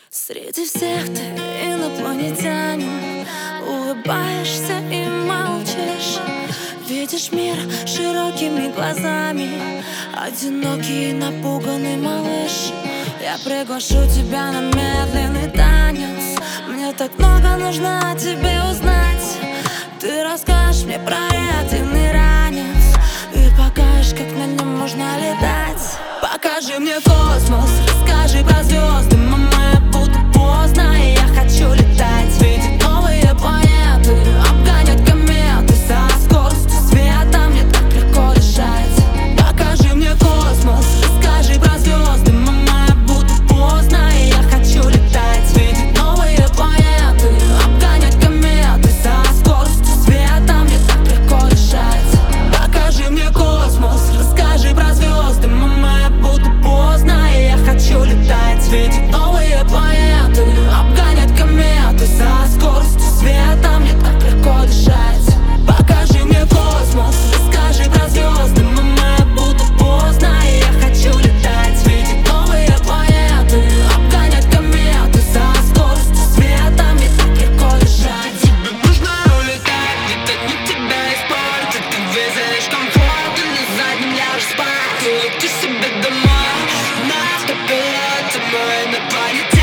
Среди всех ты инопланетянин, улыбаешься и молчишь. Видишь мир широкими глазами, одинокий и напуганный малыш. Я приглашу тебя на медленный танец. Мне так много нужно о тебе узнать. Ты расскажешь мне про реактивный ранец и покажешь, как на нем можно летать. Покажи мне космос, расскажи про звезды. Мама, будто поздно, и я хочу летать. Видеть новые планеты, обгонять кометы со скоростью света. Мне так легко дышать. Покажи мне космос, расскажи про звезды. Мама, будто поздно, и я хочу летать. Видеть новые планеты, обгонять кометы со скоростью света. Мне так легко дышать. Покажи мне космос, расскажи про звезды. Мама, будто поздно, и я хочу летать. Видеть новые планеты, обгонять кометы со скоростью света. Мне так легко дышать. Покажи мне космос, расскажи про звезды. Мама, будто поздно, и я хочу летать. Видеть новые планеты, обгонять кометы со скоростью света. Мне так легко дышать. Тебе нужно улетать, ведь они тебя испортят. Ты вызовешь комфорт, и на заднем ляжешь спать. Улети себе домой на автопилоте, мой инопланетянин.